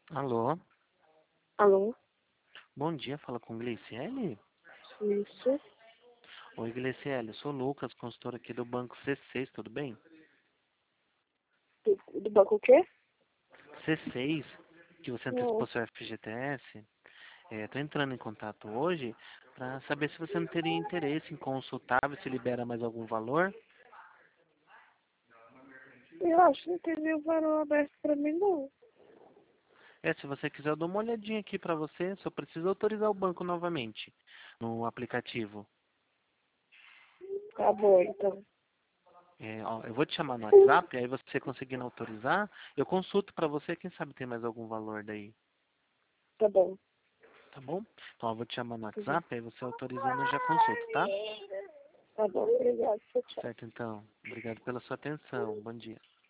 Alô, Alô? bom dia, fala com Gleiciele? Isso. Oi, Gleiciele, eu sou o Lucas, consultor aqui do Banco C6, tudo bem? Do banco o quê? C6, que você Não. antecipou seu FGTS, tô entrando em contato hoje para saber se você não teria interesse em consultar, ver se libera mais algum valor. Eu acho que não tem nenhum valor aberto pra mim, não. Se você quiser, eu dou uma olhadinha aqui para você, só preciso autorizar o banco novamente no aplicativo. Tá bom, então. Ó, eu vou te chamar no WhatsApp, aí você conseguindo autorizar, eu consulto para você, quem sabe tem mais algum valor daí. Tá bom. Tá bom? Então eu vou te chamar no Uhum. WhatsApp, aí você autorizando eu já consulto, tá? Tá bom, obrigado. Tchau, tchau. Certo, então. Obrigado pela sua atenção. Bom dia.